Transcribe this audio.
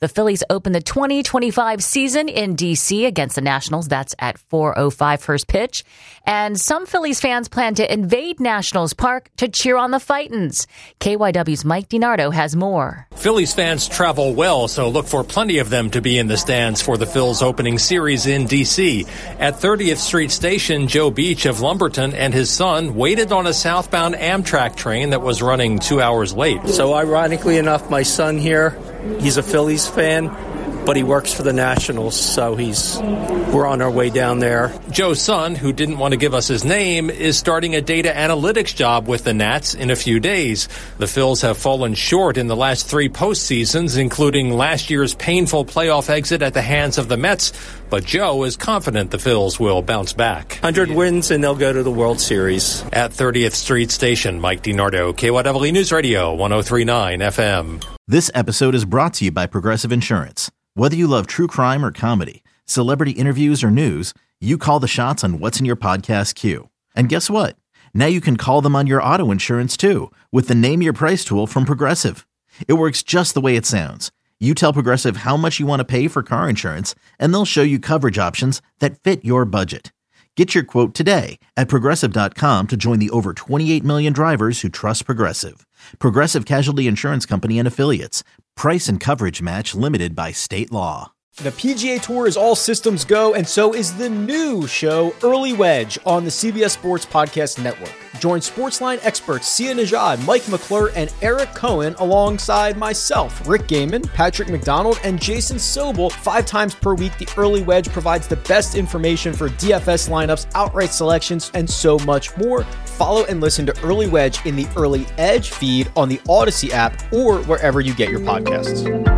The Phillies open the 2025 season in D.C. against the Nationals. That's at 4:05 first pitch. And some Phillies fans plan to invade Nationals Park to cheer on the Fightins. KYW's Mike DiNardo has more. Phillies fans travel well, so look for plenty of them to be in the stands for the Phils opening series in D.C. At 30th Street Station, Joe Beach of Lumberton and his son waited on a southbound Amtrak train that was running 2 hours late. So ironically enough, my son here, he's a Phillies fan, but he works for the Nationals, so we're on our way down there. Joe's son, who didn't want to give us his name, is starting a data analytics job with the Nats in a few days. The Phils have fallen short in the last 3 postseasons, including last year's painful playoff exit at the hands of the Mets, but Joe is confident the Phils will bounce back. 100 wins and they'll go to the World Series. At 30th Street Station, Mike DiNardo, KYW News Radio, 103.9 FM. This episode is brought to you by Progressive Insurance. Whether you love true crime or comedy, celebrity interviews or news, you call the shots on what's in your podcast queue. And guess what? Now you can call them on your auto insurance too with the Name Your Price tool from Progressive. It works just the way it sounds. You tell Progressive how much you want to pay for car insurance, and they'll show you coverage options that fit your budget. Get your quote today at Progressive.com to join the over 28 million drivers who trust Progressive. Progressive Casualty Insurance Company and Affiliates. Price and coverage match limited by state law. The PGA Tour is all systems go, and so is the new show, Early Wedge, on the CBS Sports Podcast Network. Join Sportsline experts Sia Nejad, Mike McClure, and Eric Cohen alongside myself, Rick Gaiman, Patrick McDonald, and Jason Sobel 5 times per week. The Early Wedge provides the best information for DFS lineups, outright selections, and so much more. Follow and listen to Early Wedge in the Early Edge feed on the Odyssey app or wherever you get your podcasts.